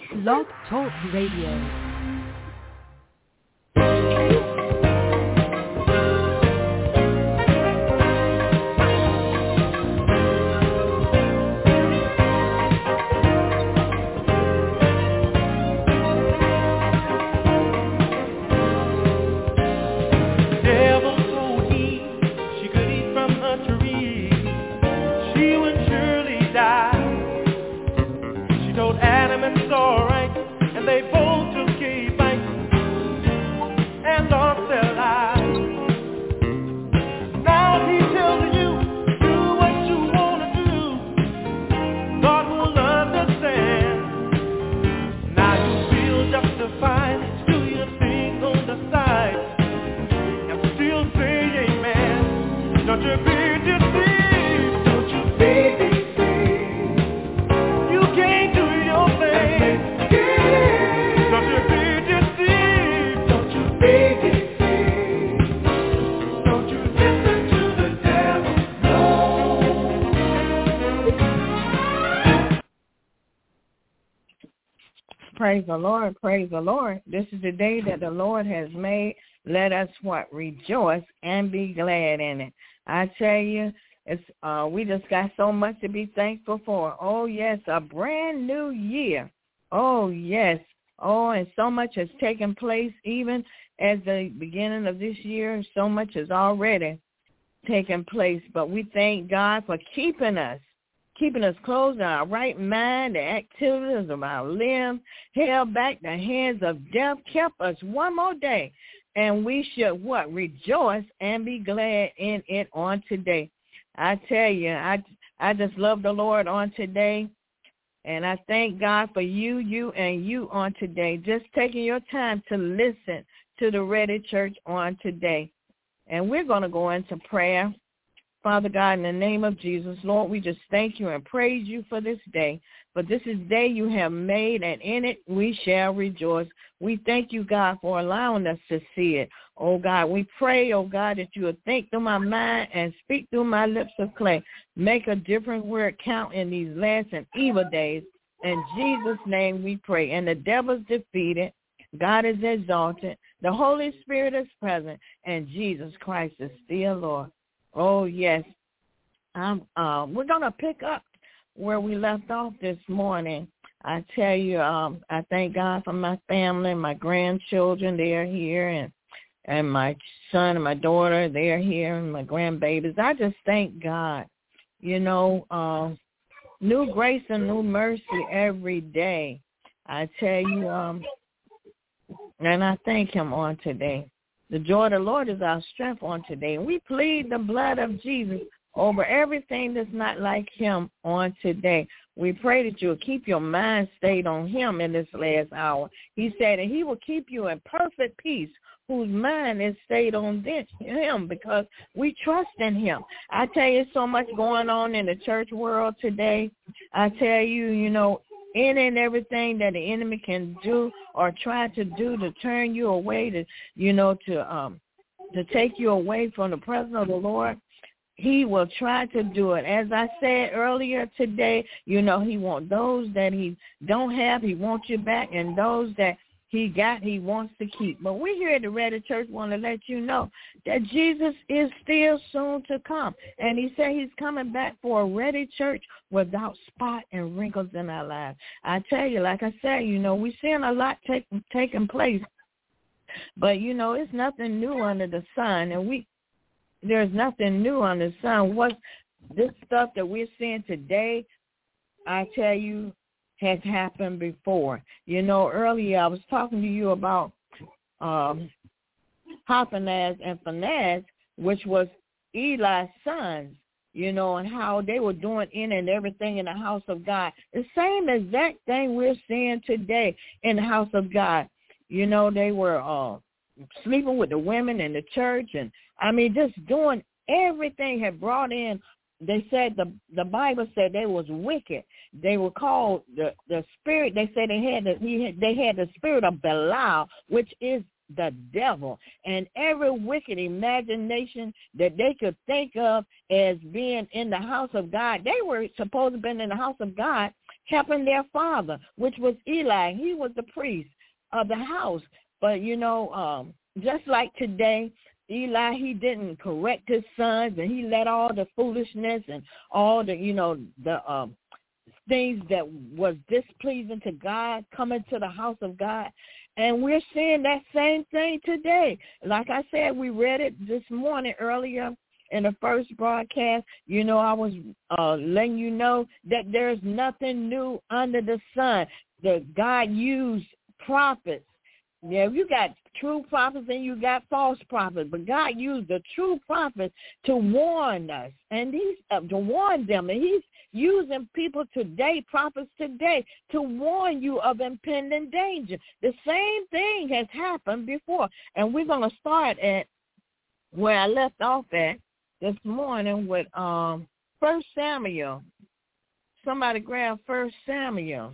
Blog Talk Radio. Praise the Lord, praise the Lord. This is the day that the Lord has made. Let us rejoice and be glad in it. I tell you, it's we just got so much to be thankful for. Oh, yes, a brand new year. Oh, yes. Oh, and so much has taken place even at the beginning of this year. So much has already taken place. But we thank God for keeping us closed in our right mind, the activities of our limbs, held back the hands of death, kept us one more day. And we should, rejoice and be glad in it on today. I tell you, I just love the Lord on today. And I thank God for you on today. Just taking your time to listen to the Ready Church on today. And we're going to go into prayer. Father God, in the name of Jesus, Lord, we just thank you and praise you for this day. For this is the day you have made, and in it we shall rejoice. We thank you, God, for allowing us to see it. Oh, God, we pray, oh, God, that you will think through my mind and speak through my lips of clay. Make a different word count in these last and evil days. In Jesus' name we pray. And the devil's defeated. God is exalted. The Holy Spirit is present. And Jesus Christ is still Lord. Oh, yes. We're going to pick up where we left off this morning. I tell you, I thank God for my family, my grandchildren, they are here, and my son and my daughter, they are here, and my grandbabies. I just thank God, new grace and new mercy every day. I tell you, and I thank him on today. The joy of the Lord is our strength on today. And we plead the blood of Jesus over everything that's not like him on today. We pray that you'll keep your mind stayed on him in this last hour. He said, and he will keep you in perfect peace, whose mind is stayed on him, because we trust in him. I tell you, so much going on in the church world today. I tell you, any and everything that the enemy can do or try to do to turn you away, to take you away from the presence of the Lord, he will try to do it. As I said earlier today, he wants those that he don't have, he wants you back, and those that he got, he wants to keep. But we here at the Ready Church want to let you know that Jesus is still soon to come. And he said he's coming back for a ready church without spot and wrinkles in our lives. I tell you, like I said, we're seeing a lot taking place. But, it's nothing new under the sun. And there's nothing new under the sun. This stuff that we're seeing today, I tell you, has happened before. Earlier I was talking to you about Hophniaz and Phinehas, which was Eli's sons, and how they were doing in and everything in the house of God. The same exact thing we're seeing today in the house of God. They were sleeping with the women in the church, and just doing everything had brought in. They said the Bible said they was wicked. They were called the spirit. They said they had the spirit of Belial, which is the devil, and every wicked imagination that they could think of as being in the house of God. They were supposed to have been in the house of God, helping their father, which was Eli. He was the priest of the house. But, just like today, Eli, he didn't correct his sons, and he let all the foolishness and all the, the things that was displeasing to God come into the house of God. And we're seeing that same thing today. Like I said, we read it this morning earlier in the first broadcast. I was letting you know that there's nothing new under the sun. That God used prophets. Yeah, you got true prophets and you got false prophets, but God used the true prophets to warn us, and He's to warn them, and He's using people today, prophets today, to warn you of impending danger. The same thing has happened before, and we're going to start at where I left off at this morning with 1 Samuel. Somebody grab 1 Samuel.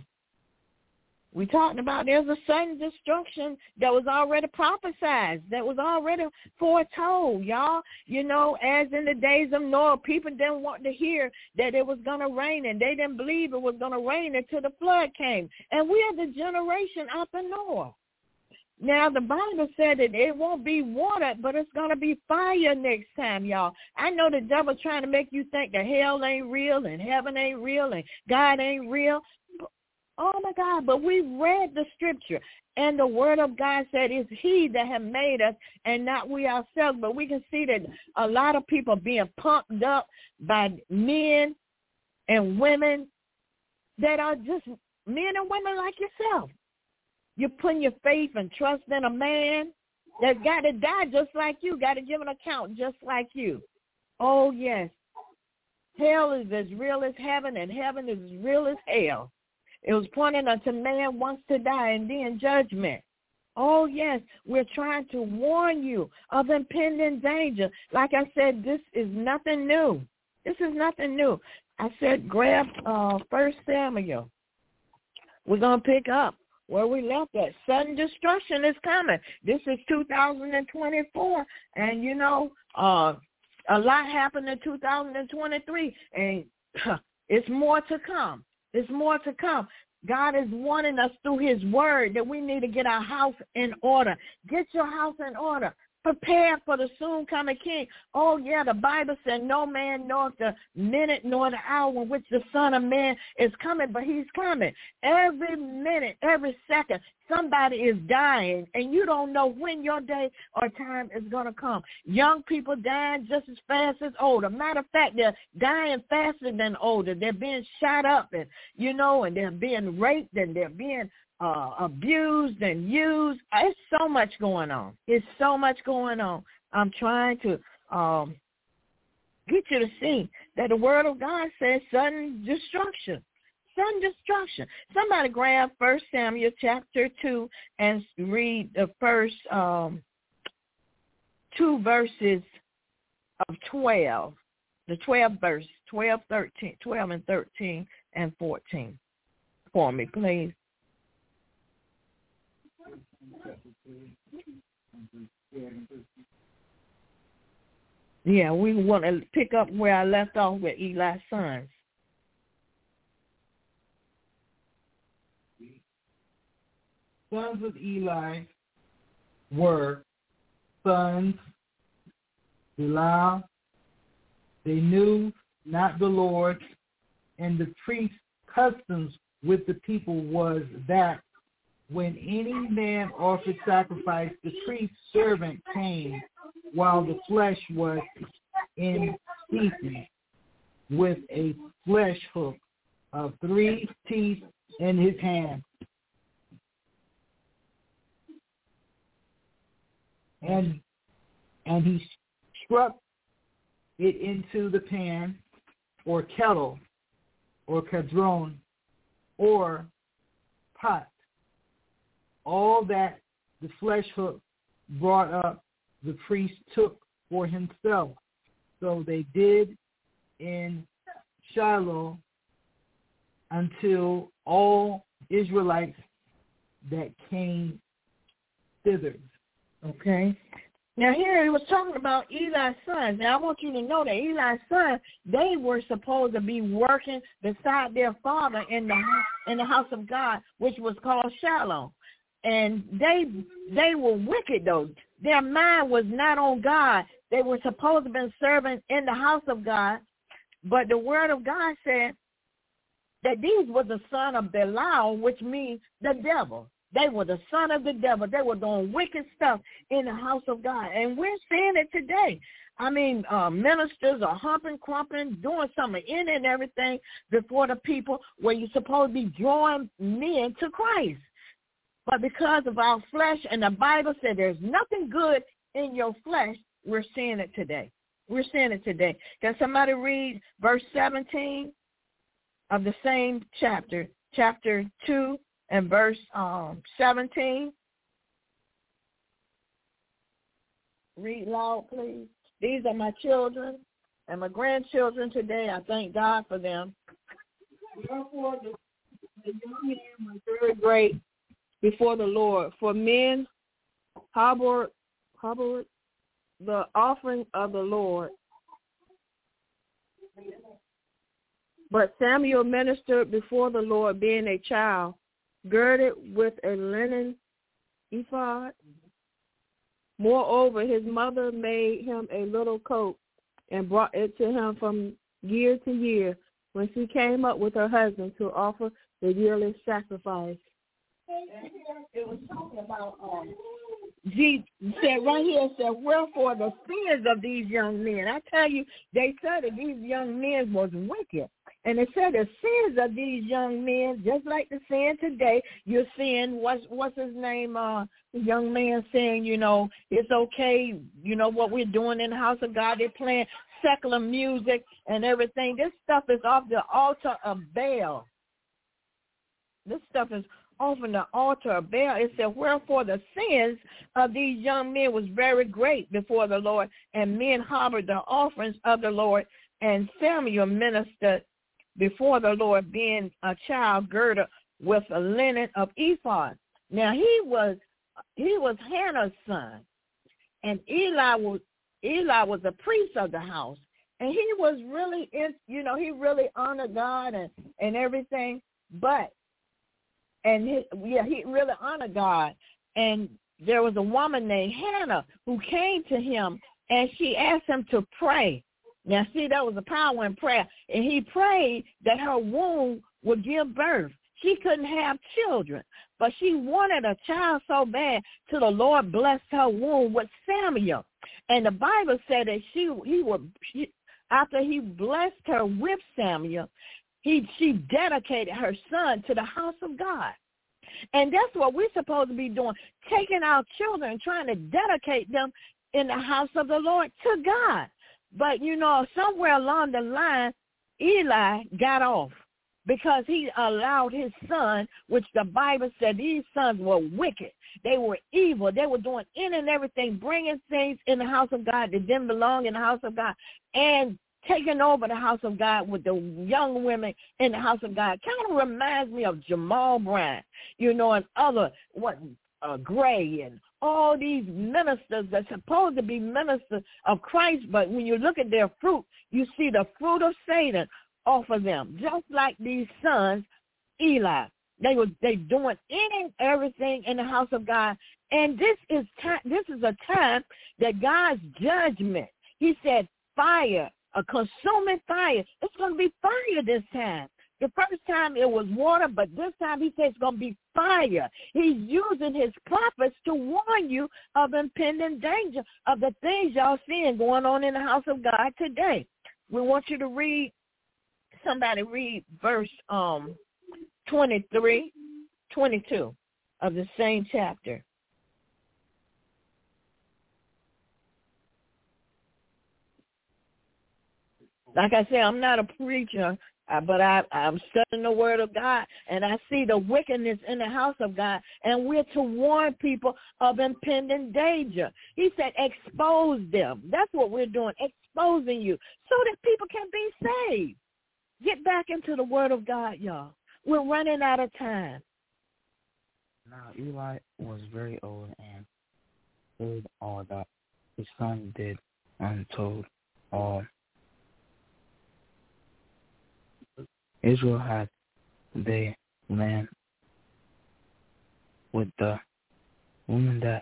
We talking about there's a sudden destruction that was already prophesied, that was already foretold, y'all. As in the days of Noah, people didn't want to hear that it was going to rain, and they didn't believe it was going to rain until the flood came. And we are the generation after Noah. Now, the Bible said that it won't be water, but it's going to be fire next time, y'all. I know the devil's trying to make you think that hell ain't real and heaven ain't real and God ain't real. Oh, my God, but we read the scripture, and the word of God said it's He that has made us and not we ourselves. But we can see that a lot of people being pumped up by men and women that are just men and women like yourself. You're putting your faith and trust in a man that's got to die just like you, got to give an account just like you. Oh, yes. Hell is as real as heaven, and heaven is as real as hell. It was pointing unto man wants to die and then judgment. Oh, yes, we're trying to warn you of impending danger. Like I said, this is nothing new. This is nothing new. I said grab 1 Samuel. We're going to pick up where we left at. Sudden destruction is coming. This is 2024, and, a lot happened in 2023, and it's more to come. There's more to come. God is warning us through His word that we need to get our house in order. Get your house in order. Prepare for the soon coming King. Oh, yeah, the Bible said no man knoweth the minute nor the hour in which the Son of Man is coming, but He's coming. Every minute, every second, somebody is dying, and you don't know when your day or time is going to come. Young people dying just as fast as older. Matter of fact, they're dying faster than older. They're being shot up, and they're being raped, and they're being abused and used. It's so much going on. It's so much going on. I'm trying to get you to see that the word of God says sudden destruction. Sudden destruction. Somebody grab 1 Samuel chapter 2 and read the first 2 verses of 12. The 12 verse, 12 and 13 and 14 for me, please. Yeah, we want to pick up where I left off with Eli's sons. Sons of Eli were sons, Belial. They knew not the Lord, and the priest's customs with the people was that when any man offered sacrifice, the priest's servant came while the flesh was in season with a flesh hook of 3 teeth in his hand. And he struck it into the pan or kettle or cadron or pot. All that the flesh hook brought up, the priest took for himself. So they did in Shiloh until all Israelites that came thither. Okay. Now here he was talking about Eli's sons. Now I want you to know that Eli's sons, they were supposed to be working beside their father in the house of God, which was called Shiloh. And they were wicked though. Their mind was not on God. They were supposed to be serving in the house of God. But the word of God said that these were the son of Belial, which means the devil. They were the son of the devil. They were doing wicked stuff in the house of God. And we're seeing it today. I mean, ministers are humping, crumping, doing something in and everything before the people where you're supposed to be drawing men to Christ. But because of our flesh, and the Bible said there's nothing good in your flesh, we're seeing it today. We're seeing it today. Can somebody read verse 17 of the same chapter, chapter 2 and verse 17? Read loud, please. These are my children and my grandchildren today. I thank God for them. Therefore, the young men were very great before the Lord, for men harbored the offering of the Lord. But Samuel ministered before the Lord, being a child, girded with a linen ephod. Moreover, his mother made him a little coat and brought it to him from year to year when she came up with her husband to offer the yearly sacrifice. It was talking about, Jesus said right here, it said, wherefore the sins of these young men. I tell you, they said that these young men was wicked. And it said the sins of these young men, just like the sin today, you're seeing, what's his name, the young man saying, you know, it's okay, you know, what we're doing in the house of God. They're playing secular music and everything. This stuff is off the altar of Baal. This stuff is often the altar of Baal. It said, wherefore the sins of these young men was very great before the Lord, and men harbored the offerings of the Lord. And Samuel ministered before the Lord, being a child girded with a linen of ephod. Now he was Hannah's son, and Eli was a priest of the house, and he was really he really honored God and everything, but. He really honored God. And there was a woman named Hannah who came to him, and she asked him to pray. Now, see, that was a power in prayer. And he prayed that her womb would give birth. She couldn't have children, but she wanted a child so bad till the Lord blessed her womb with Samuel. And the Bible said that after he blessed her with Samuel, she dedicated her son to the house of God. And that's what we're supposed to be doing, taking our children and trying to dedicate them in the house of the Lord to God. But, somewhere along the line, Eli got off because he allowed his son, which the Bible said these sons were wicked. They were evil. They were doing any and everything, bringing things in the house of God that didn't belong in the house of God, and taking over the house of God with the young women in the house of God. Kind of reminds me of Jamal Bryant, and other, Gray and all these ministers that's supposed to be ministers of Christ, but when you look at their fruit, you see the fruit of Satan off of them, just like these sons, Eli. They doing any and everything in the house of God, and this is a time that God's judgment. He said, fire. A consuming fire. It's going to be fire this time. The first time it was water, but this time he says it's going to be fire. He's using his prophets to warn you of impending danger, of the things y'all seeing going on in the house of God today. We want you to read, somebody read verse 22 of the same chapter. Like I said, I'm not a preacher, but I'm studying the word of God, and I see the wickedness in the house of God, and we're to warn people of impending danger. He said, expose them. That's what we're doing, exposing you, so that people can be saved. Get back into the word of God, y'all. We're running out of time. Now Eli was very old and heard all that his son did untold all. Israel had the land with the woman that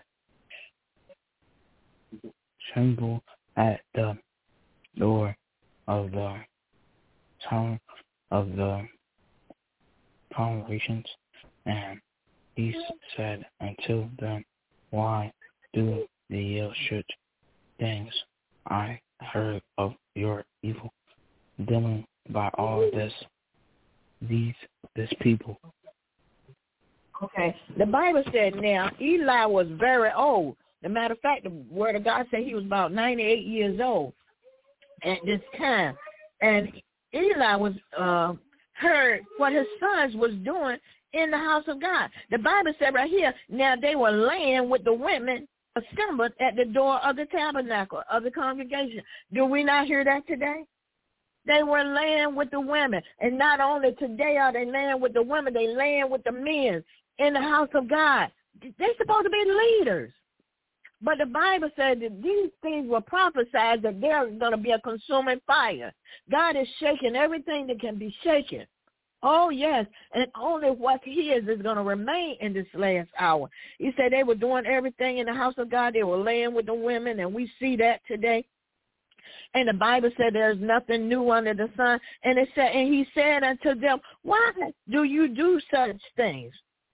trembled at the door of the tower of the congregations, and he said unto them, why do ye such things? I heard of your evil dealing by all this people. Okay. The Bible said now Eli was very old. As a matter of fact, the word of God said he was about 98 years old at this time. And Eli was heard what his sons was doing in the house of God. The Bible said right here, now they were laying with the women assembled at the door of the tabernacle of the congregation. Do we not hear that today? They were laying with the women. And not only today are they laying with the women, they laying with the men in the house of God. They're supposed to be leaders. But the Bible said that these things were prophesied that there's going to be a consuming fire. God is shaking everything that can be shaken. Oh, yes, and only what he is going to remain in this last hour. He said they were doing everything in the house of God. They were laying with the women, and we see that today. And the Bible said there's nothing new under the sun. And it said, and he said unto them, why do you do such things?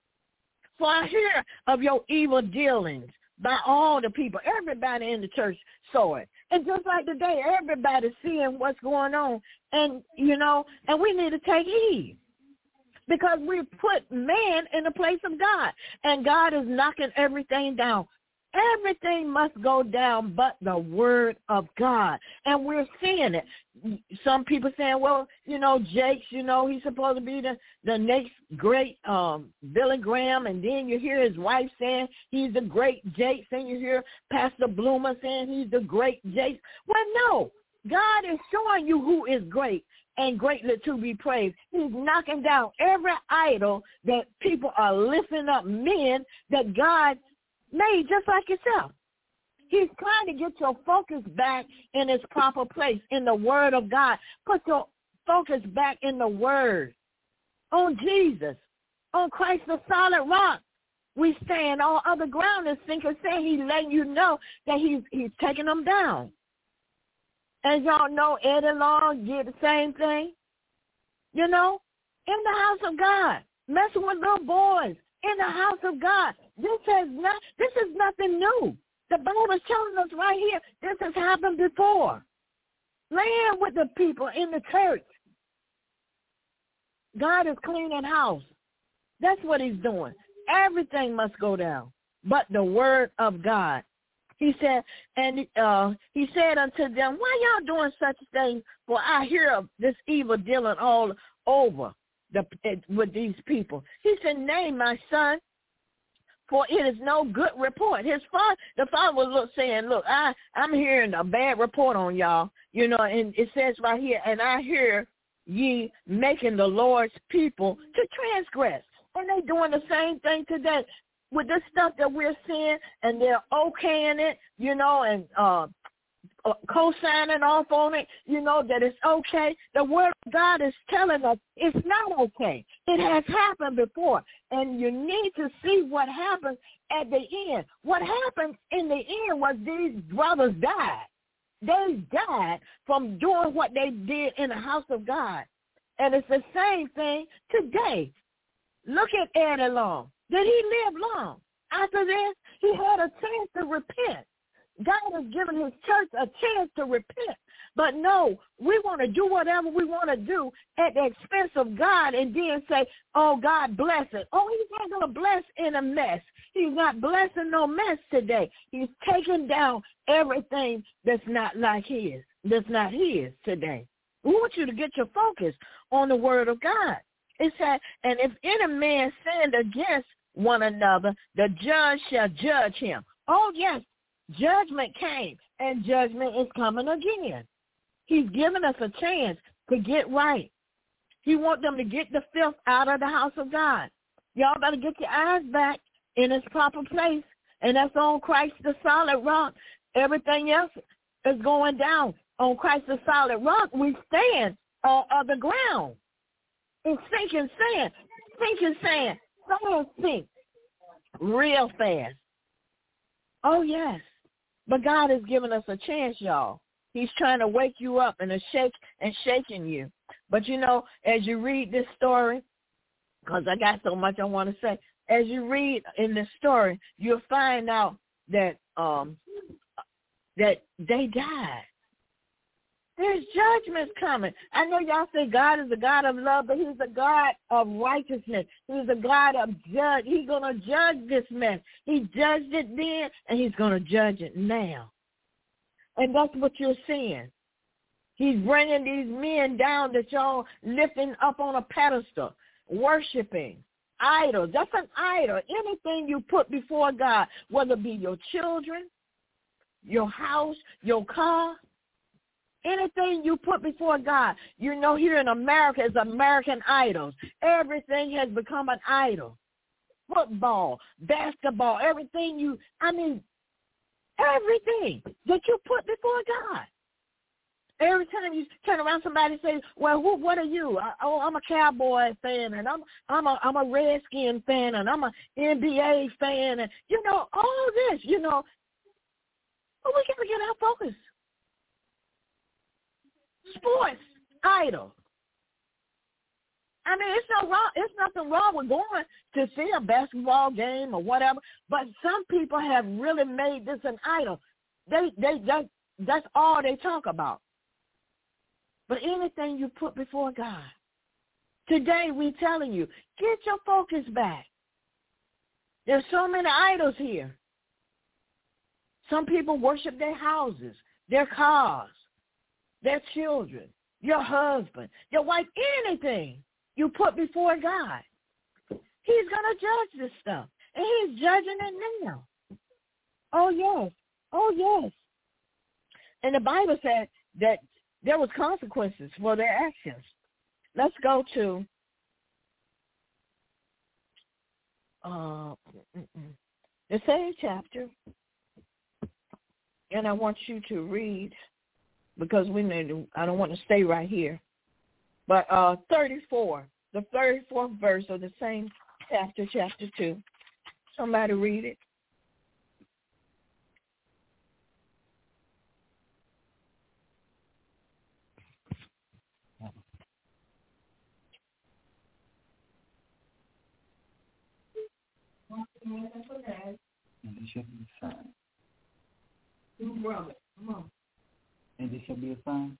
For I hear of your evil dealings by all the people. Everybody in the church saw it. And just like today, everybody's seeing what's going on. And, you know, and we need to take heed. Because we put man in the place of God. And God is knocking everything down. Everything must go down but the word of God. And we're seeing it. Some people saying, well, you know, Jakes, you know, he's supposed to be the next great Billy Graham. And then you hear his wife saying he's the great Jakes. And you hear Pastor Bloomer saying he's the great Jakes. Well, no. God is showing you who is great and greatly to be praised. He's knocking down every idol that people are lifting up men that God made just like yourself. He's trying to get your focus back in its proper place, in the word of God. Put your focus back in the word, on Jesus, on Christ the solid rock. We stand. All other ground is sinking sand. He's letting you know that he's taking them down. As y'all know, Eddie Long did the same thing, you know, in the house of God, messing with little boys in the house of God. This is nothing new. The Bible is telling us right here, this has happened before. Laying with the people in the church. God is cleaning house. That's what he's doing. Everything must go down, but the word of God. He said, and he said unto them, why y'all doing such things? For I hear of this evil dealing all over with these people. He said, nay, my son, for it is no good report. The father was saying, look, I'm hearing a bad report on y'all, you know, and it says right here, and I hear ye making the Lord's people to transgress. And they doing the same thing today with this stuff that we're seeing, and they're okaying it, you know, and co-signing off on it, you know, that it's okay. The word of God is telling us it's not okay. It has happened before, and you need to see what happens at the end. What happened in the end was these brothers died. They died from doing what they did in the house of God. And it's the same thing today. Look at Eddie Long. Did he live long? After this, he had a chance to repent. God has given his church a chance to repent. But no, we want to do whatever we want to do at the expense of God and then say, oh, God bless it. Oh, he's not going to bless in a mess. He's not blessing no mess today. He's taking down everything that's not like his, that's not his today. We want you to get your focus on the word of God. It said, and if any man sinned against one another, the judge shall judge him. Oh, yes, judgment came, and judgment is coming again. He's given us a chance to get right. He wants them to get the filth out of the house of God. Y'all better get your eyes back in its proper place, and that's on Christ the solid rock. Everything else is going down. On Christ the solid rock, we stand on the ground. It's sinking sand. Sinking sand. Someone sink real fast. Oh, yes. But God has given us a chance, y'all. He's trying to wake you up and shaking you. But, you know, as you read this story, because I got so much I want to say, as you read in this story, you'll find out that that they died. There's judgments coming. I know y'all say God is a God of love, but he's a God of righteousness. He's a God of judge. He's going to judge this mess. He judged it then, and he's going to judge it now. And that's what you're seeing. He's bringing these men down that y'all lifting up on a pedestal, worshiping idols. That's an idol. Anything you put before God, whether it be your children, your house, your car, anything you put before God. You know, here in America is American idols. Everything has become an idol. Football, basketball, everything everything that you put before God. Every time you turn around, somebody says, "Well, what are you?" I'm a Cowboy fan, and I'm a Redskin fan, and I'm a NBA fan, and you know all this. You know, but we got to get our focus. Sports idol. I mean, it's nothing wrong with going to see a basketball game or whatever. But some people have really made this an idol. That's all they talk about. But anything you put before God, today we telling you, get your focus back. There's so many idols here. Some people worship their houses, their cars, their children, your husband, your wife, anything you put before God. He's going to judge this stuff, and he's judging it now. Oh, yes. Oh, yes. And the Bible said that there was consequences for their actions. Let's go to the same chapter, and I want you to read, because I don't want to stay right here, but 34, the 34th verse of the same chapter 2. Somebody read it. And it shall be a sign. Brother, come on. And it shall be a sign.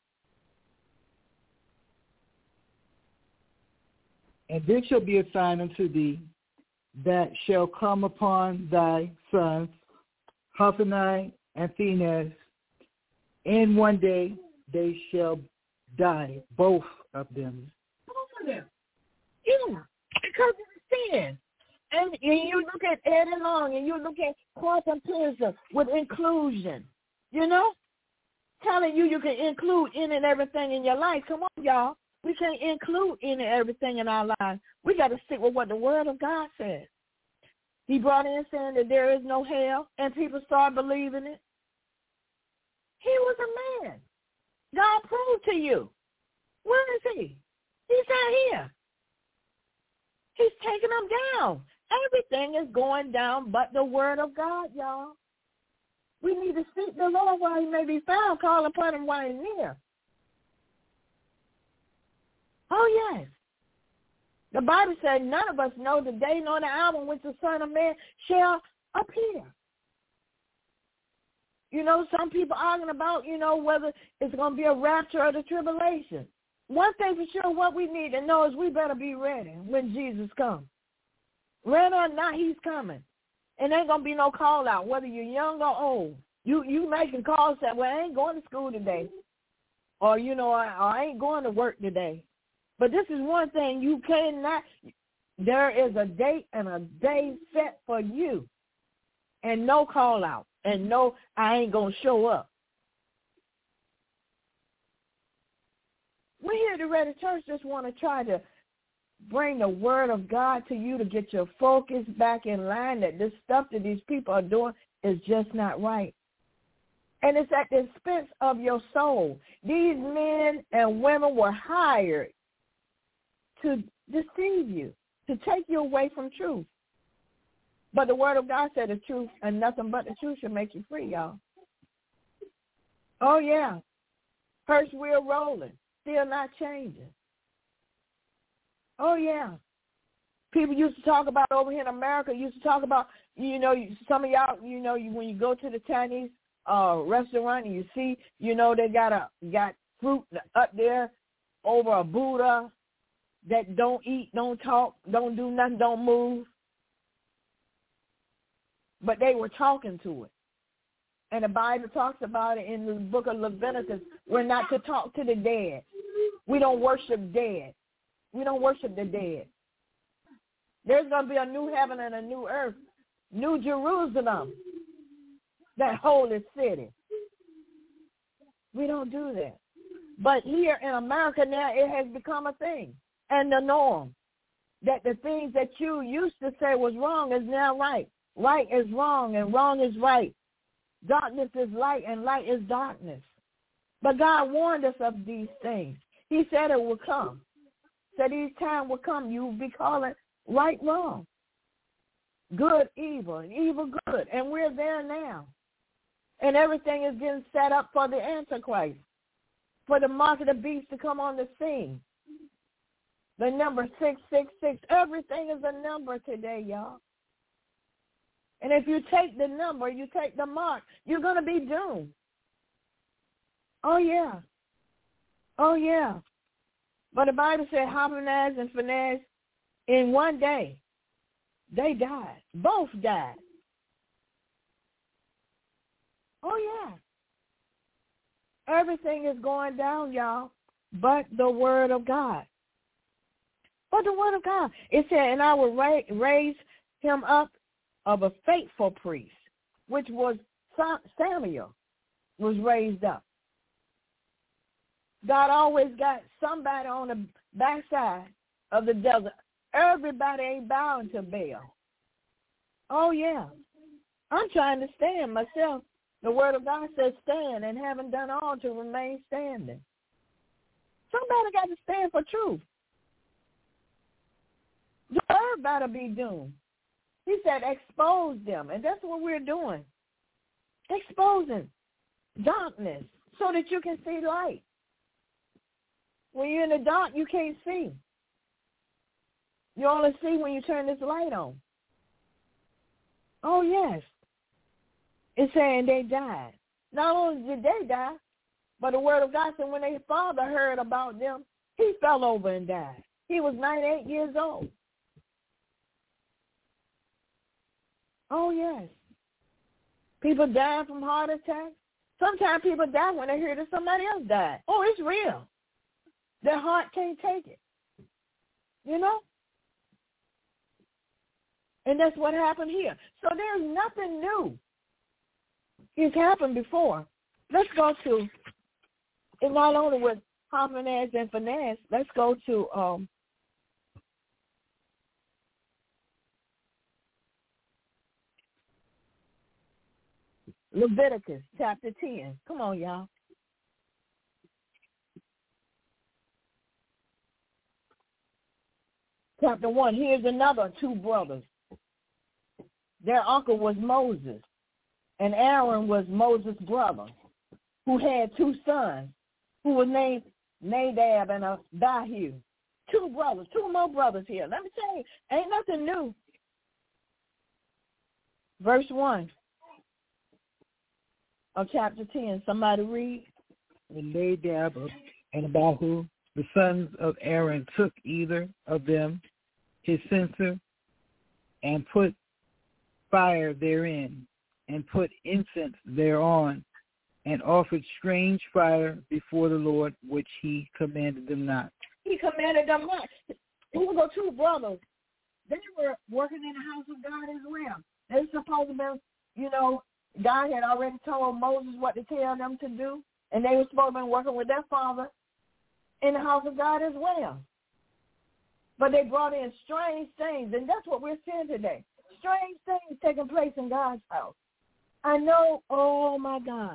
And this shall be a sign unto thee, that shall come upon thy sons, Hophni and Phinehas. In one day they shall die, both of them. Both of them. Yeah, because of the sin. And you look at Eddie Long, and you look at Quantum Pierce with inclusion, you know, telling you can include any and everything in your life. Come on, y'all. We can't include any and everything in our lives. We got to stick with what the Word of God says. He brought in saying that there is no hell, and people start believing it. He was a man. God proved to you. Where is he? He's not here. He's taking them down. Everything is going down but the Word of God, y'all. We need to seek the Lord while he may be found, call upon him while he's near. Oh, yes. The Bible said none of us know the day nor the hour in which the Son of Man shall appear. You know, some people arguing about, you know, whether it's going to be a rapture or the tribulation. One thing for sure, what we need to know is we better be ready when Jesus comes. Ready or not, he's coming. And ain't going to be no call out, whether you're young or old. You making calls that, well, I ain't going to school today. Or, you know, I ain't going to work today. But this is one thing you cannot, there is a date and a day set for you. And no call out. And no, I ain't going to show up. We here at the Ready Church just want to try to bring the Word of God to you to get your focus back in line, that this stuff that these people are doing is just not right. And it's at the expense of your soul. These men and women were hired to deceive you, to take you away from truth. But the word of God said the truth and nothing but the truth should make you free, y'all. Oh, yeah. First wheel rolling, still not changing. Oh, yeah. People used to talk about over here in America, used to talk about, some of y'all, when you go to the Chinese restaurant and you see, they got fruit up there over a Buddha that don't eat, don't talk, don't do nothing, don't move. But they were talking to it. And the Bible talks about it in the book of Leviticus. We're not to talk to the dead. We don't worship dead. We don't worship the dead. There's going to be a new heaven and a new earth, New Jerusalem, that holy city. We don't do that. But here in America now, it has become a thing and the norm that the things that you used to say was wrong is now right. Right is wrong and wrong is right. Darkness is light and light is darkness. But God warned us of these things. He said it would come. Said these times will come. You will be calling right wrong, good evil, and evil good. And we're there now. And everything is getting set up for the Antichrist, for the mark of the beast to come on the scene. The number 666. Everything is a number today, y'all. And if you take the number, you take the mark, you're going to be doomed. Oh, yeah. Oh, yeah. But the Bible said Hophnius and Phinehas, in one day, they died. Both died. Oh, yeah. Everything is going down, y'all, but the word of God. But the word of God. It said, and I will raise him up of a faithful priest, which was Samuel, was raised up. God always got somebody on the backside of the desert. Everybody ain't bowing to Baal. Oh, yeah. I'm trying to stand myself. The word of God says stand and haven't done all to remain standing. Somebody got to stand for truth. Everybody be doomed. He said expose them, and that's what we're doing. Exposing darkness so that you can see light. When you're in the dark, you can't see. You only see when you turn this light on. Oh, yes. It's saying they died. Not only did they die, but the word of God said when their father heard about them, he fell over and died. He was 98 years old. Oh, yes. People die from heart attacks. Sometimes people die when they hear that somebody else died. Oh, it's real. Their heart can't take it. You know? And that's what happened here. So there's nothing new. It's happened before. Let's go to, and not only with Hophnius and Phinehas, let's go to Leviticus chapter 10. Come on, y'all. Chapter 1. Here's another two brothers. Their uncle was Moses, and Aaron was Moses' brother, who had two sons, who were named Nadab and Abihu. Two brothers, two more brothers here. Let me tell you, ain't nothing new. Verse 1 of chapter 10. Somebody read. And Nadab and Abihu, the sons of Aaron, took either of them his censer and put fire therein, and put incense thereon, and offered strange fire before the Lord, which he commanded them not. He commanded them not. These were two brothers. They were working in the house of God as well. They were supposed to be, God had already told Moses what to tell them to do, and they were supposed to be working with their father in the house of God as well. But they brought in strange things, and that's what we're seeing today. Strange things taking place in God's house. I know, oh, my God,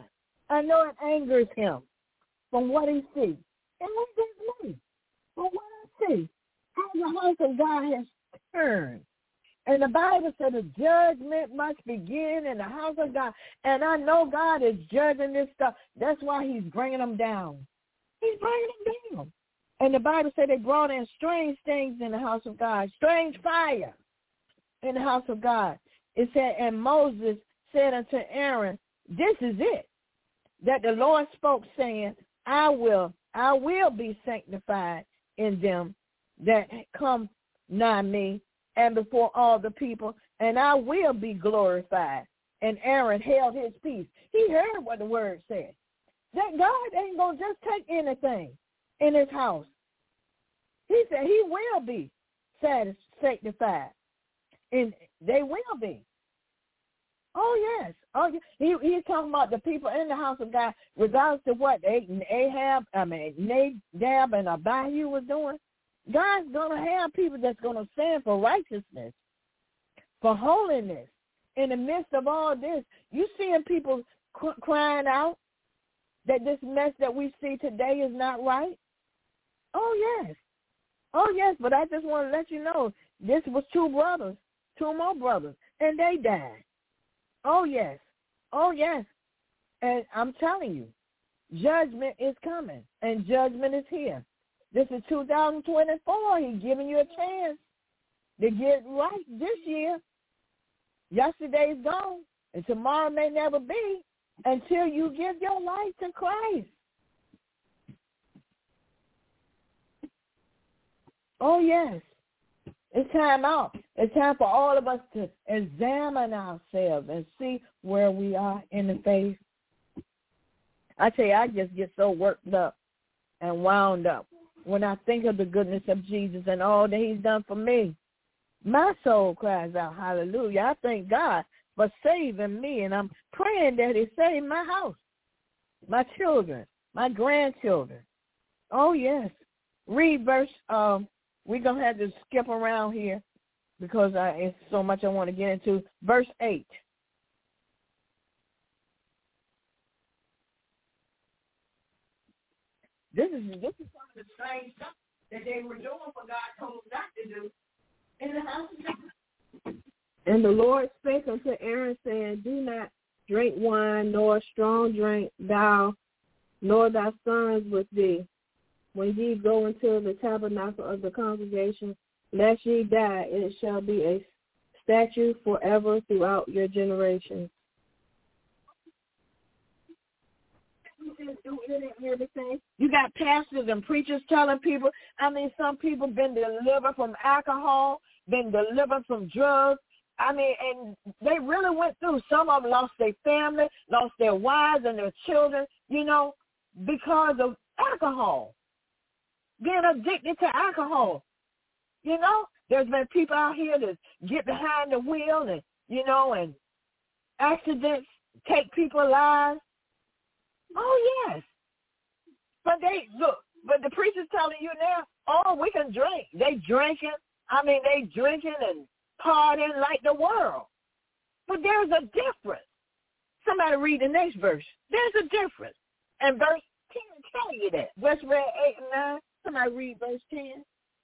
I know it angers him from what he sees. And what does me? From what I see, how the house of God has turned. And the Bible said the judgment must begin in the house of God. And I know God is judging this stuff. That's why he's bringing them down. He's bringing them down. And the Bible said they brought in strange things in the house of God, strange fire in the house of God. It said, and Moses said unto Aaron, this is it, that the Lord spoke, saying, I will be sanctified in them that come nigh me and before all the people, and I will be glorified. And Aaron held his peace. He heard what the word said, that God ain't going to just take anything in his house. He said he will be sanctified, and they will be. Oh, yes. Oh, yes. He's talking about the people in the house of God, regardless of what Nadab and Abihu was doing. God's going to have people that's going to stand for righteousness, for holiness. In the midst of all this, you seeing people crying out that this mess that we see today is not right? Oh, yes. Oh, yes, but I just want to let you know, this was two more brothers, and they died. Oh, yes. Oh, yes. And I'm telling you, judgment is coming, and judgment is here. This is 2024. He's giving you a chance to get right this year. Yesterday's gone, and tomorrow may never be until you give your life to Christ. Oh, yes. It's time out. It's time for all of us to examine ourselves and see where we are in the faith. I tell you, I just get so worked up and wound up when I think of the goodness of Jesus and all that he's done for me. My soul cries out, hallelujah. I thank God for saving me, and I'm praying that he saved my house, my children, my grandchildren. Oh, yes. Read verse, we're going to have to skip around here because it's so much I want to get into. Verse 8. This is some of the strange stuff that they were doing what God told them not to do in the house of God. And the Lord spake unto Aaron, saying, do not drink wine nor strong drink, thou nor thy sons with thee, when ye go into the tabernacle of the congregation, lest ye die. It shall be a statute forever throughout your generations. Everything. You got pastors and preachers telling people, some people been delivered from alcohol, been delivered from drugs. And they really went through. Some of them lost their family, lost their wives and their children, because of alcohol. Being addicted to alcohol. There's been people out here that get behind the wheel and accidents take people's lives. Oh, yes. But the preacher's telling you now, we can drink. They drinking and partying like the world. But there's a difference. Somebody read the next verse. There's a difference. And verse 10 tell you that. Verse 8 and 9. Somebody read verse 10.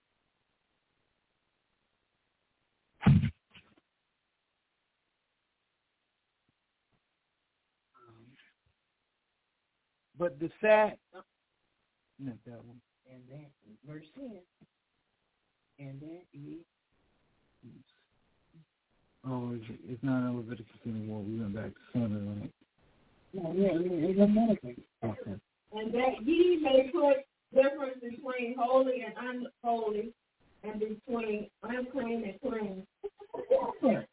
But the sad, not that one. And then verse 10. And then it's not in Leviticus anymore. We went back to Sunday, right? No, it's Leviticus. Okay. And that ye may put difference between holy and unholy, and between unclean and clean. Different.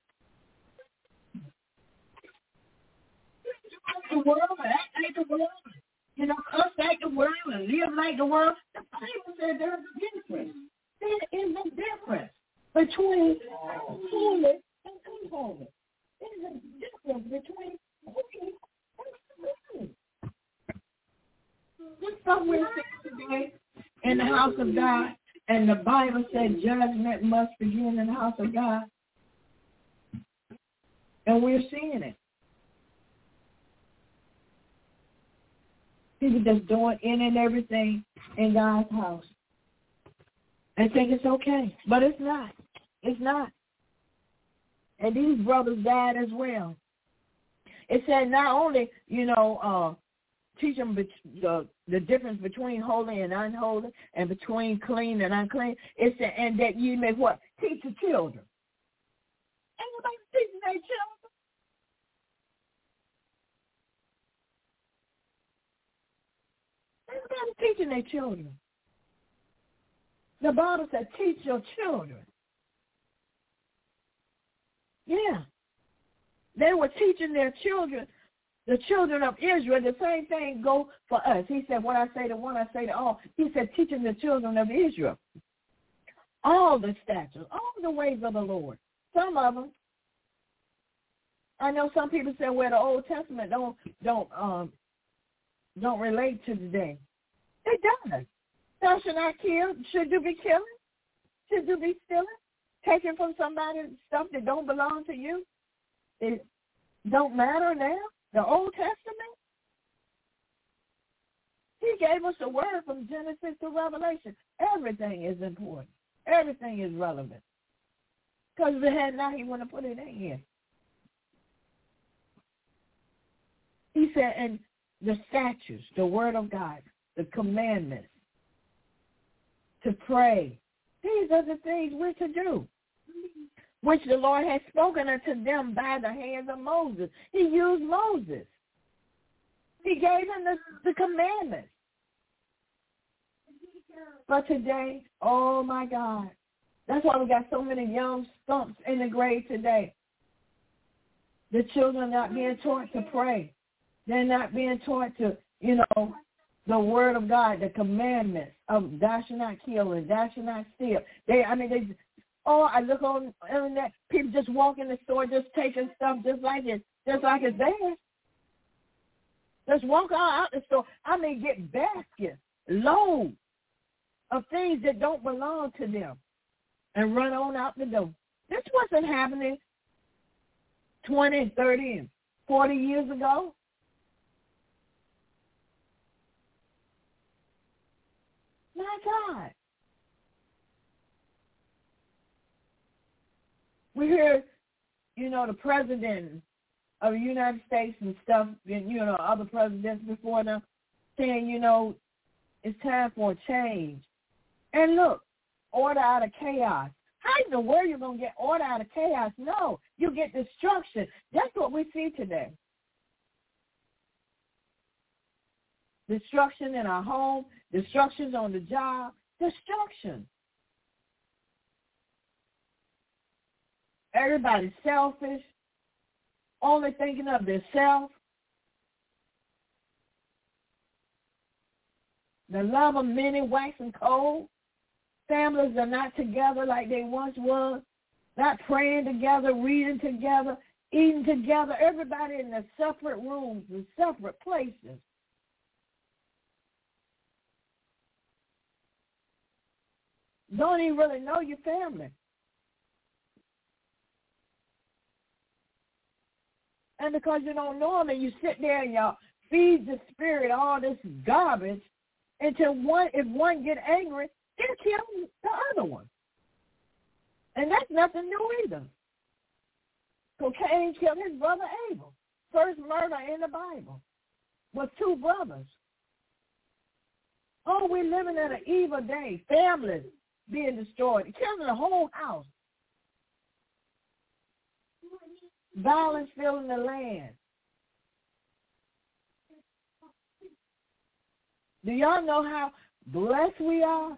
The world, act like the world, cuss like the world and live like the world. The Bible said there's a difference. There is a difference between holy and unholy. There's a difference between holy and unholy. This is what we're seeing today in the house of God, and the Bible said judgment must begin in the house of God. And we're seeing it. People just doing in and everything in God's house and think it's okay. But it's not. It's not. And these brothers died as well. It said not only, teach them the difference between holy and unholy and between clean and unclean. It said, and that you may what? Teach the children. Ain't nobody teaching their children. Ain't nobody teaching their children. The Bible said, teach your children. Yeah. They were teaching their children, the children of Israel. The same thing go for us. He said, what I say to one, I say to all. He said, teaching the children of Israel all the statutes, all the ways of the Lord. Some of them. I know some people say, well, the Old Testament don't relate to today. It does. Thou shalt not kill. Should you be killing? Should you be stealing? Taking from somebody stuff that don't belong to you? It don't matter now. The Old Testament, he gave us the word from Genesis to Revelation. Everything is important. Everything is relevant. Because if it had not, he wouldn't have put it in here. He said, and the statutes, the word of God, the commandments, to pray. These are the things we're to do, which the Lord has spoken unto them by the hands of Moses. He used Moses. He gave him the commandments. But today, oh my God, that's why we got so many young stumps in the grave today. The children are not being taught to pray. They're not being taught to, the word of God, the commandments of thou shalt not kill and thou shalt not steal. I look on the internet, people just walk in the store just taking stuff just like it's theirs. Just walk out the store. Get baskets, loads of things that don't belong to them and run on out the door. This wasn't happening 20, 30, and 40 years ago. My God. We hear, the president of the United States and stuff, and, other presidents before them saying, it's time for a change. And look, order out of chaos. How in the world you going to get order out of chaos? No, you get destruction. That's what we see today. Destruction in our home, destruction on the job, destruction. Everybody's selfish, only thinking of themselves. The love of many waxing cold. Families are not together like they once was, not praying together, reading together, eating together, everybody in their separate rooms and separate places. Don't even really know your family. And because you don't know them and you sit there and you feed the spirit all this garbage until if one get angry, they'll kill the other one. And that's nothing new either. So Cain killed his brother Abel. First murder in the Bible was two brothers. Oh, we're living in an evil day. Families being destroyed. Killing the whole house. Violence filling the land. Do y'all know how blessed we are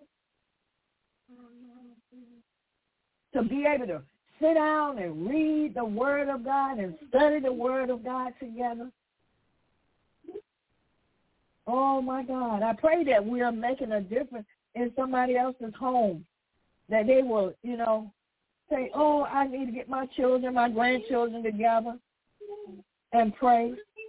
to be able to sit down and read the Word of God and study the Word of God together? Oh, my God. I pray that we are making a difference in somebody else's home, that they will, say, oh, I need to get my children, my grandchildren together and pray.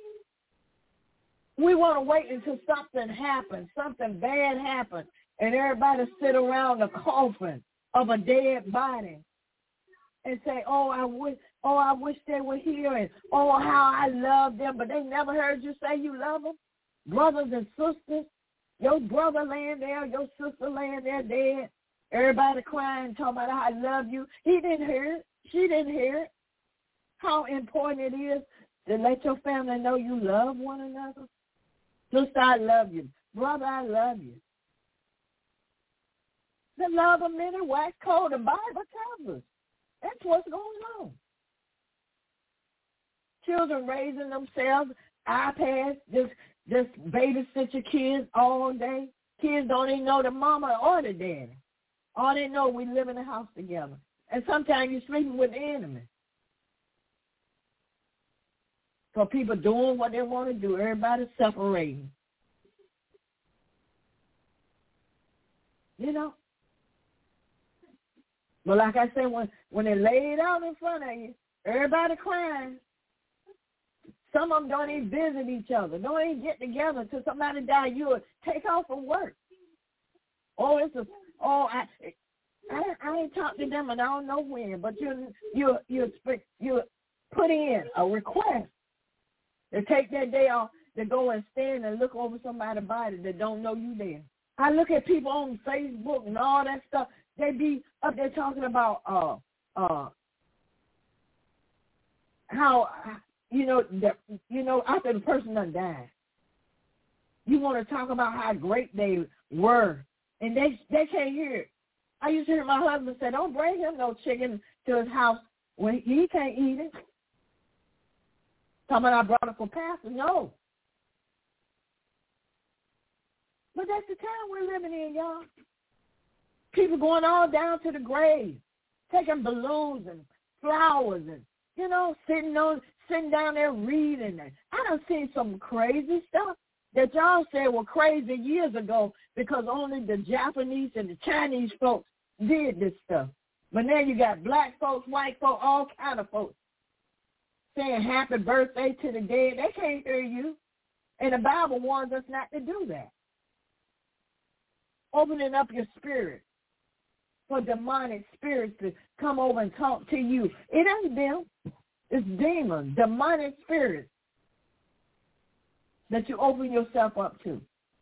We want to wait until something happens, something bad happens, and everybody sit around the coffin of a dead body and say, oh, I wish they were here, and oh, how I love them, but they never heard you say you love them. brothers and sisters. Your brother laying there, your sister laying there dead. Everybody crying, talking about how I love you. He didn't hear it. She didn't hear it. How important it is to let your family know you love one another. Sister, I love you. Brother, I love you. The love of many wax cold. The Bible tells us. That's what's going on. Children raising themselves, iPads, just babysit your kids all day. Kids don't even know the mama or the daddy. All they know, we live in a house together. And sometimes you're sleeping with the enemy. So people doing what they want to do. Everybody's separating. You know? But like I said, when they lay it out in front of you, everybody crying. Some of them don't even visit each other. Don't even get together until somebody die. You'll take off from work. I ain't talked to them and I don't know when, but you put in a request to take that day off to go and stand and look over somebody's body that don't know you there. I look at people on Facebook and all that stuff. They be up there talking about how after the person done died, you want to talk about how great they were, and they can't hear it. I used to hear my husband say, "Don't bring him no chicken to his house when he can't eat it." Talking about I brought it for pastor. No. But that's the time we're living in, y'all. People going all down to the grave, taking balloons and flowers and, sitting down there reading. I done seen some crazy stuff that y'all said were crazy years ago because only the Japanese and the Chinese folks did this stuff. But now you got black folks, white folks, all kind of folks saying happy birthday to the dead. They can't hear you. And the Bible warns us not to do that. Opening up your spirit for demonic spirits to come over and talk to you. It ain't them. It's demons, demonic spirits that you open yourself up to.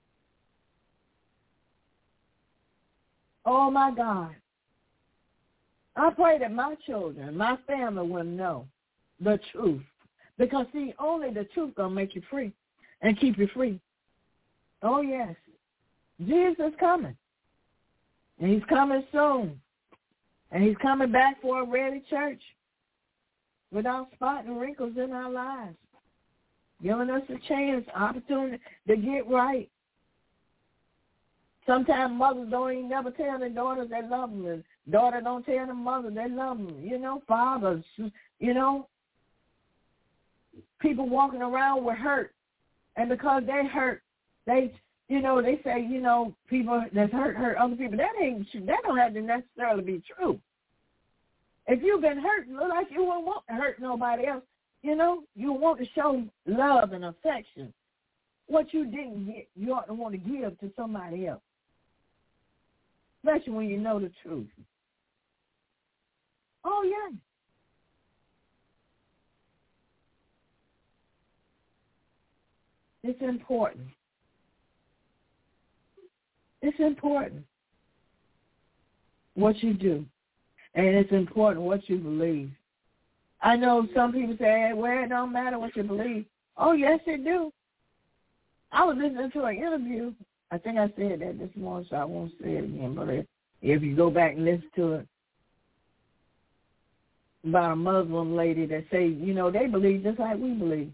Oh, my God. I pray that my children, my family will know the truth. Because, see, only the truth going to make you free and keep you free. Oh, yes. Jesus is coming. And he's coming soon. And he's coming back for a ready church without spot and wrinkles in our lives, giving us a chance, opportunity to get right. Sometimes mothers don't even never tell their daughters they love them. And daughter don't tell the mother they love them. Fathers, people walking around with hurt. And because they hurt, they say, people that's hurt other people. That ain't true. That don't have to necessarily be true. If you've been hurt, look like you won't want to hurt nobody else. You want to show love and affection. What you didn't get, you ought to want to give to somebody else. Especially when you know the truth. Oh, yeah. It's important. It's important what you do. And it's important what you believe. I know some people say, well, it don't matter what you believe. Oh, yes, it do. I was listening to an interview. I think I said that this morning, so I won't say it again. But if you go back and listen to it, about a Muslim lady that say, they believe just like we believe.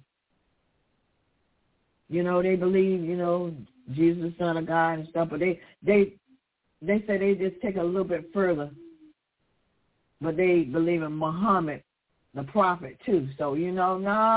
They believe, Jesus is the Son of God and stuff, but they say they just take it a little bit further. But they believe in Muhammad, the prophet, too. So, no.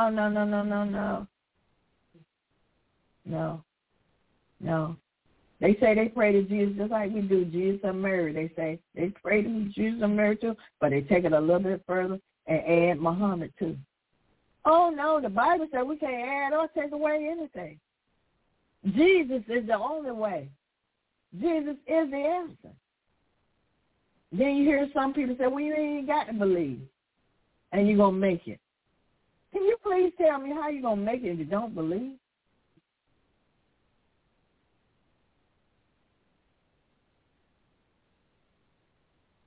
They say they pray to Jesus just like we do, Jesus and Mary. They say they pray to Jesus and Mary, too, but they take it a little bit further and add Muhammad, too. Oh, no, the Bible said we can't add or take away anything. Jesus is the only way. Jesus is the answer. Then you hear some people say, well, you ain't got to believe, and you're going to make it. Can you please tell me how you're going to make it if you don't believe?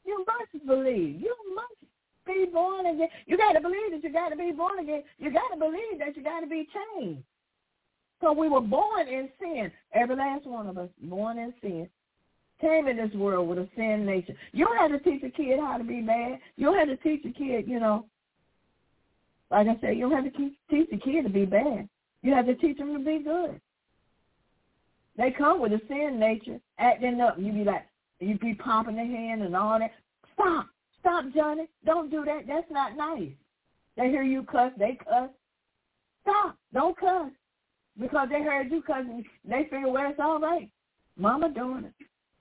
You must believe. You must be born again. You got to believe that you got to be born again. You got to believe that you got to be changed. So we were born in sin. Every last one of us born in sin. Came in this world with a sin nature. You don't have to teach a kid how to be bad. You don't have to teach a kid, like I said, you don't have to teach a kid to be bad. You have to teach them to be good. They come with a sin nature, acting up. You be popping their hand and all that. Stop, Johnny. Don't do that. That's not nice. They hear you cuss, they cuss. Stop. Don't cuss. Because they heard you cussing, they figure, well, it's all right. Mama doing it.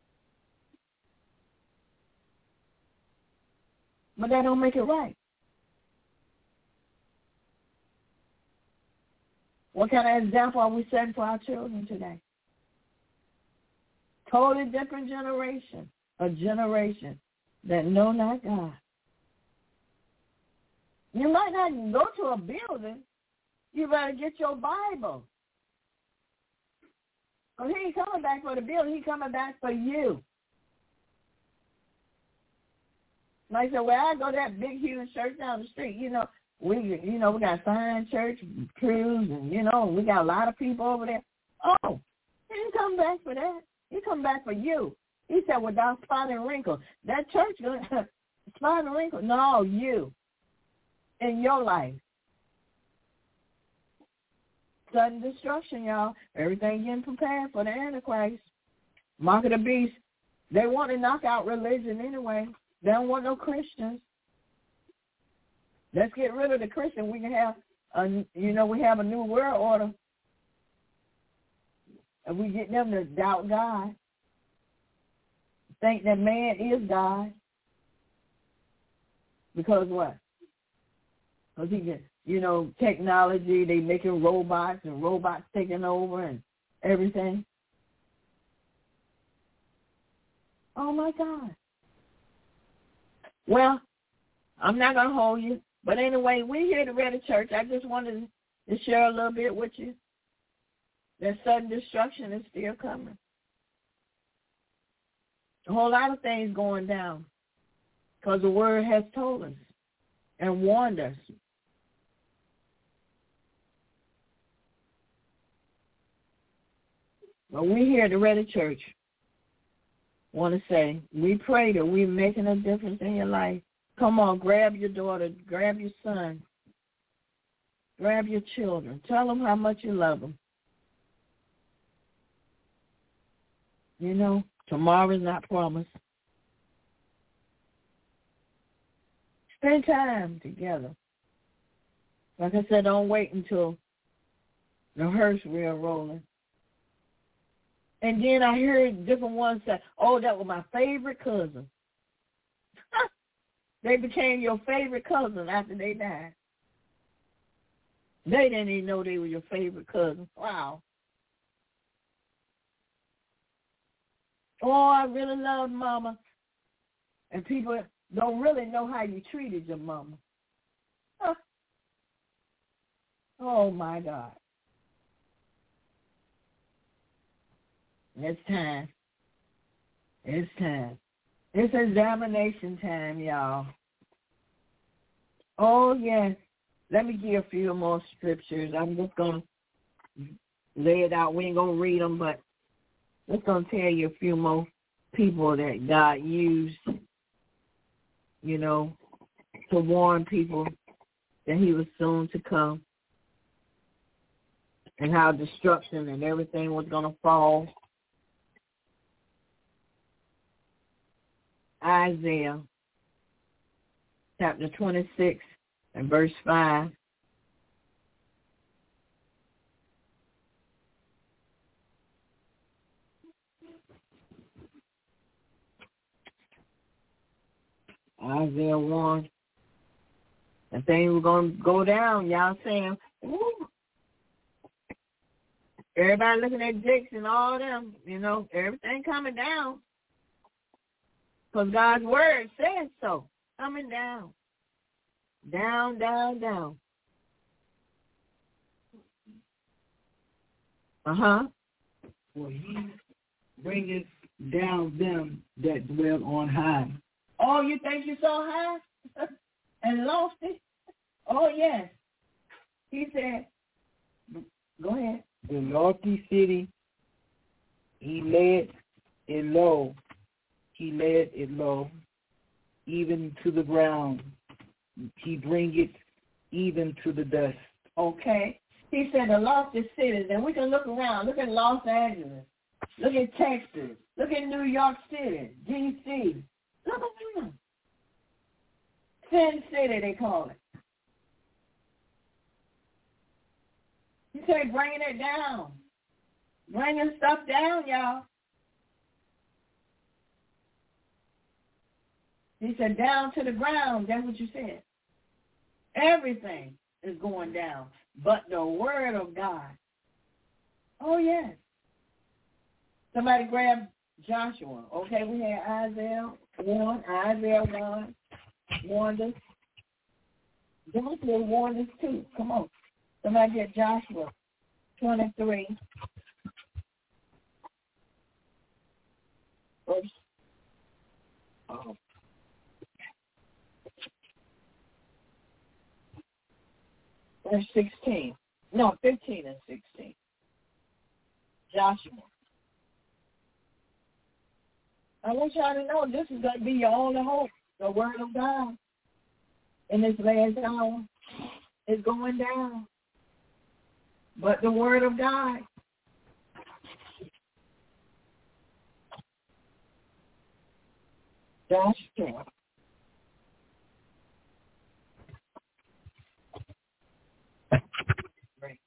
But that don't make it right. What kind of example are we setting for our children today? Totally different generation. A generation that know not God. You might not go to a building. You better get your Bible. Because he ain't coming back for the building. He's coming back for you. Like I said, well, I go to that big, huge church down the street. We got fine church crews, and we got a lot of people over there. Oh, he didn't come back for that. He come back for you. He said, without spot and wrinkle. That church, spot and wrinkle. No, you. In your life. Sudden destruction, y'all. Everything getting prepared for the Antichrist. Mark of the beast. They want to knock out religion anyway. They don't want no Christians. Let's get rid of the Christian. We can have, we have a new world order. And we get them to doubt God. Think that man is God. Because what? Because he can, technology, they making robots and robots taking over and everything. Oh, my God. Well, I'm not going to hold you. But anyway, we're here to Ready Church. I just wanted to share a little bit with you. That sudden destruction is still coming. A whole lot of things going down because the Word has told us and warned us. But we here at the Ready Church want to say, we pray that we're making a difference in your life. Come on, grab your daughter, grab your son, grab your children. Tell them how much you love them. Tomorrow's not promised. Spend time together. Like I said, don't wait until the hearse wheel rolling. And then I heard different ones say, oh, that was my favorite cousin. They became your favorite cousin after they died. They didn't even know they were your favorite cousin. Wow. Oh, I really love Mama. And people don't really know how you treated your mama. Huh. Oh, my God. It's time. It's time. It's examination time, y'all. Oh, yes. Let me give a few more scriptures. I'm just going to lay it out. We ain't going to read them, but just going to tell you a few more people that God used, to warn people that he was soon to come and how destruction and everything was going to fall. Isaiah chapter 26 and verse 5. Isaiah 1. The thing was going to go down. Y'all saying, ooh. Everybody looking at Jakes and all them, everything coming down. Because God's word says so. Coming down. Down, down, down. For he bringeth down them that dwell on high. Oh, you think you're so high and lost it? Oh, yes. He said, go ahead. The lofty city, he laid it low. He laid it low, even to the ground. He bring it even to the dust. Okay. He said the lofty cities, and we can look around. Look at Los Angeles. Look at Texas. Look at New York City, D.C. Look around. Sin City, they call it. He said bringing it down. Bringing stuff down, y'all. He said down to the ground. That's what you said. Everything is going down, but the word of God. Oh, yes. Somebody grab Joshua. Okay, we had Isaiah 1, warned us. Joshua warned us too. Come on. Somebody get Joshua 23. Verse 16. No, 15 and 16. Joshua. I want y'all to know this is going to be your only hope. The word of God in this last hour is going down. But the word of God. Joshua. Right.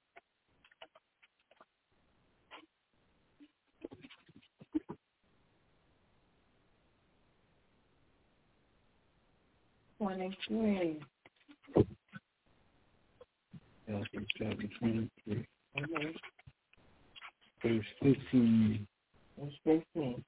Twenty-three. Joshua chapter 23. Mm-hmm. Verse 15. Verse 15.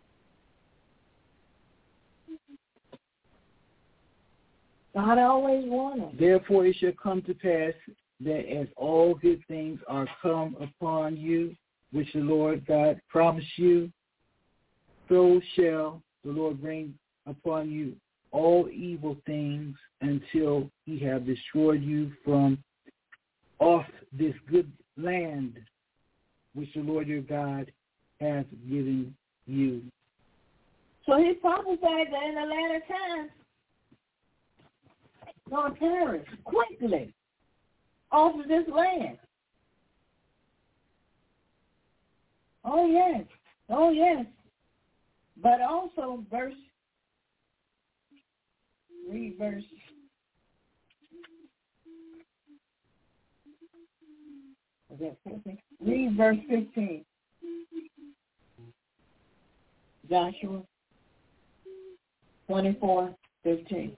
God always warns us. Therefore it shall come to pass that as all good things are come upon you, which the Lord God promised you, so shall the Lord bring upon you all evil things until he have destroyed you from off this good land which the Lord your God hath given you. So he prophesied that in the latter times, going to perish quickly off of this land. Oh, yes. Oh, yes. But also read verse 15. Joshua 24:15.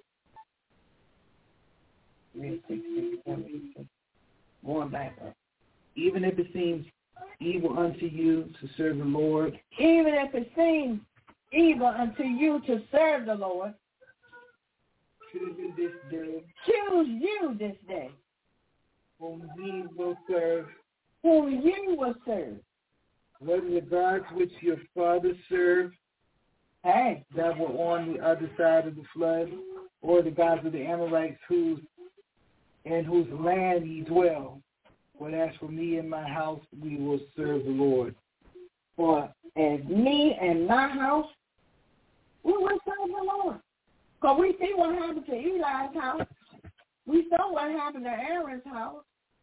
Read 16. Going back up. Even if it seems evil unto you to serve the Lord. Even if it seems evil unto you to serve the Lord. Choose you this day. Choose you this day. Whom ye will serve. Whom you will serve. Whether the gods which your fathers served, hey, that were on the other side of the flood, or the gods of the Amorites whose land ye dwell. But as for me and my house, we will serve the Lord. For as me and my house, we will serve the Lord. Because we see what happened to Eli's house. We saw what happened to Aaron's house.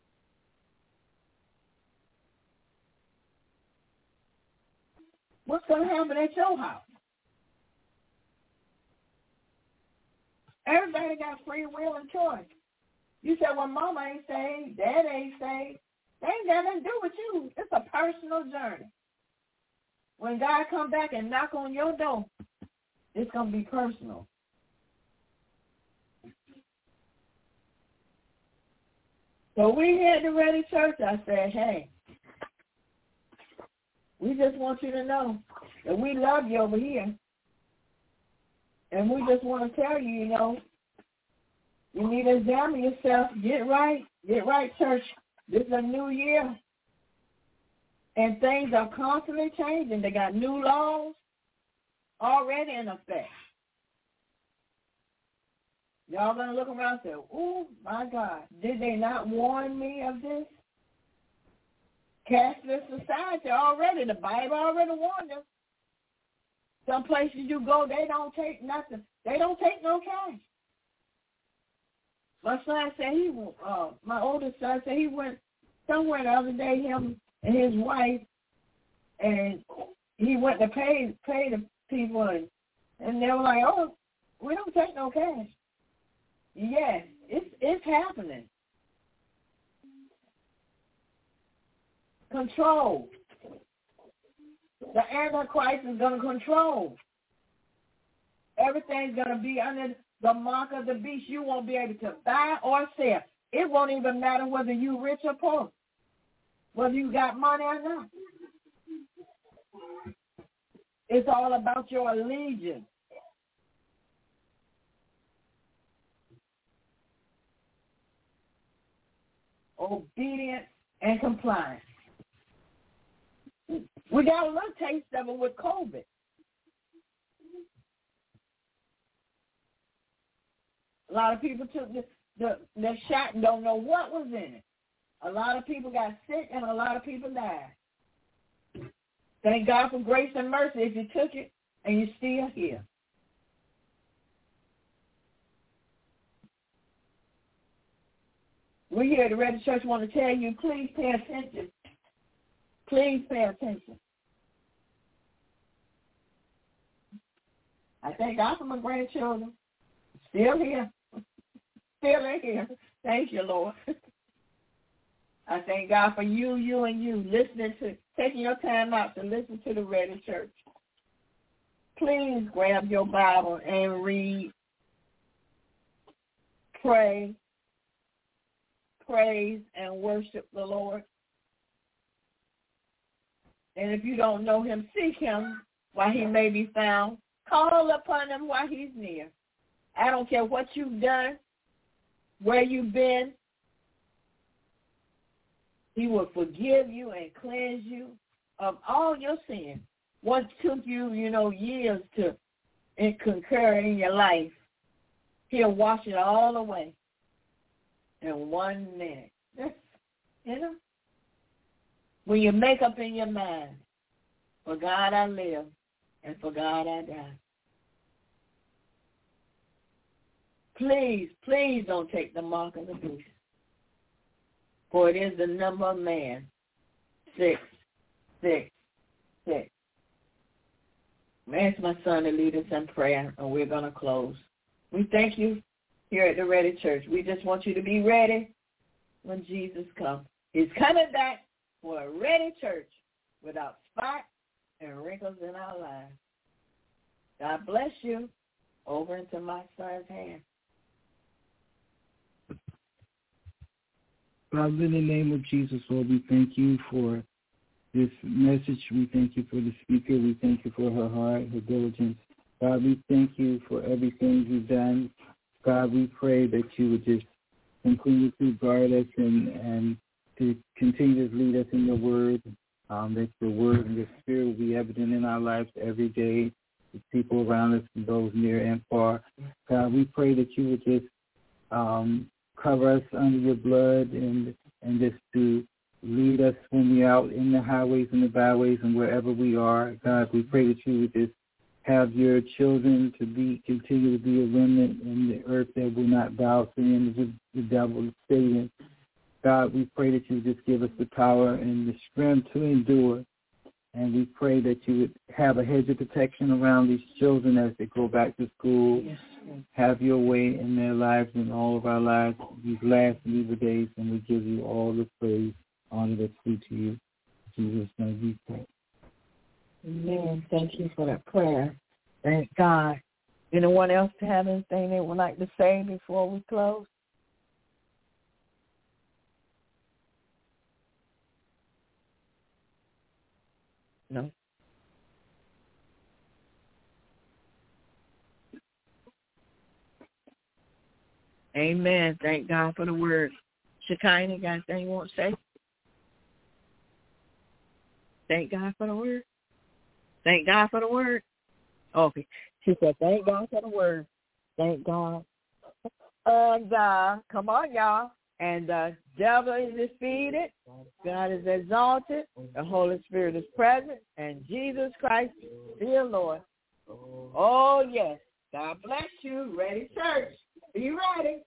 What's going to happen at your house? Everybody got free will and choice. You said, well, mama ain't saved, dad ain't saved. They ain't got nothing to do with you. It's a personal journey. When God come back and knock on your door, it's going to be personal. So we here at the Ready Church, I said, hey, we just want you to know that we love you over here. And we just want to tell you, you know, you need to examine yourself. Get right, church. This is a new year. And things are constantly changing. They got new laws already in effect. Y'all going to look around and say, oh, my God, did they not warn me of this? Cashless society already. The Bible already warned them. Some places you go, they don't take nothing. They don't take no cash. My son said my oldest son said he went somewhere the other day, him and his wife, and he went to pay the people, and they were like, oh, we don't take no cash. Yes, it's happening. Control. The Antichrist is going to control. Everything's going to be under the mark of the beast. You won't be able to buy or sell. It won't even matter whether you're rich or poor, whether you got money or not. It's all about your allegiance. Obedience and compliance. We got a little taste of it with COVID. A lot of people took the shot and don't know what was in it. A lot of people got sick and a lot of people died. Thank God for grace and mercy if you took it and you're still here. We here at the Ready Church want to tell you, please pay attention. Please pay attention. I thank God for my grandchildren. Still here. Still in here. Thank you, Lord. I thank God for you and you, taking your time out to listen to the Ready Church. Please grab your Bible and read, pray, praise, and worship the Lord. And if you don't know him, seek him while he may be found. Call upon him while he's near. I don't care what you've done, where you've been. He will forgive you and cleanse you of all your sins. What took you, years to concur in your life, he'll wash it all away in 1 minute. When you make up in your mind, for God I live and for God I die. Please, please don't take the mark of the beast. For it is the number of man, 666. Ask my son to lead us in prayer, and we're going to close. We thank you here at the Ready Church. We just want you to be ready when Jesus comes. He's coming back for a ready church without spot and wrinkles in our lives. God bless you. Over into my son's hand. Father, in the name of Jesus, Lord, we thank you for this message. We thank you for the speaker. We thank you for her heart, her diligence. God, we thank you for everything you've done. God, we pray that you would just continue to guard us and to continue to lead us in your word, that your word and your spirit will be evident in our lives every day, the people around us, those near and far. God, we pray that you would just cover us under your blood and just to lead us when we're out in the highways and the byways and wherever we are. God, we pray that you would just have your children continue to be a remnant in the earth that will not bow to the image of the devil, Satan. God, we pray that you just give us the power and the strength to endure. And we pray that you would have a hedge of protection around these children as they go back to school. Yes. Have your way in their lives and all of our lives these last and evil days. And we give you all the praise, honor that's due to you. In Jesus' name we pray. Amen. Thank you for that prayer. Thank God. Anyone else have anything they would like to say before we close? No. Amen. Thank God for the word. Shekinah, got anything you want to say? Thank God for the word. Thank God for the word. Okay. She said, thank God for the word. Thank God And come on, y'all. And the devil is defeated. God is exalted. The Holy Spirit is present. And Jesus Christ is still Lord. Oh, yes. God bless you. Ready, church. Be ready.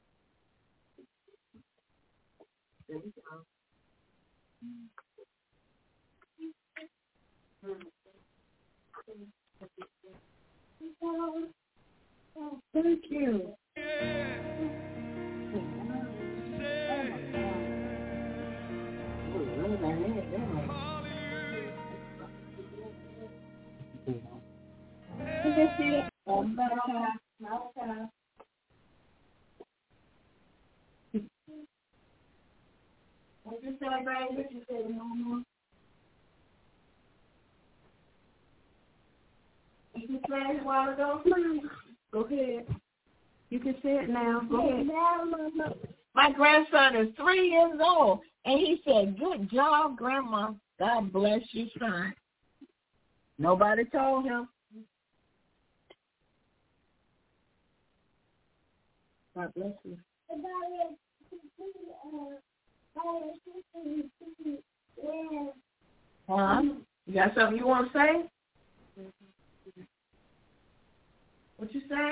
There we go. Thank you. What you say, baby? What you say, Mama? You can say it a while ago. Go ahead. You can say it now. Go ahead. My grandson is 3 years old, and he said, "Good job, Grandma. God bless you, son." Nobody told him. God bless you. You got something you want to say? What you say?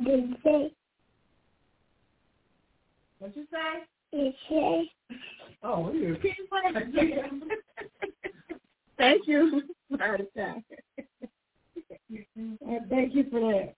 What you say? Oh, you're repeating for that. Thank you. Thank you for that.